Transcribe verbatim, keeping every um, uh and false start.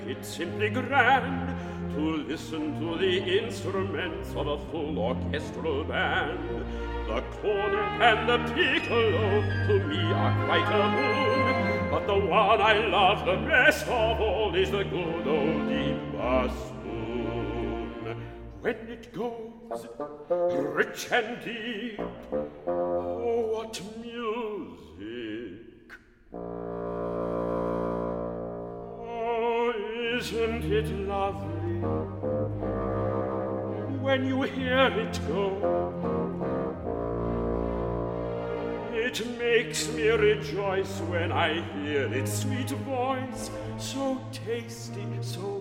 it simply grand to listen to the instruments of a full orchestral band. The cornet and the piccolo to me are quite a boon, but the one I love the best of all is the good old deep bassoon. When it goes rich and deep, oh, what music! Oh, isn't it lovely when you hear it go? It makes me rejoice when I hear its sweet voice, so tasty, so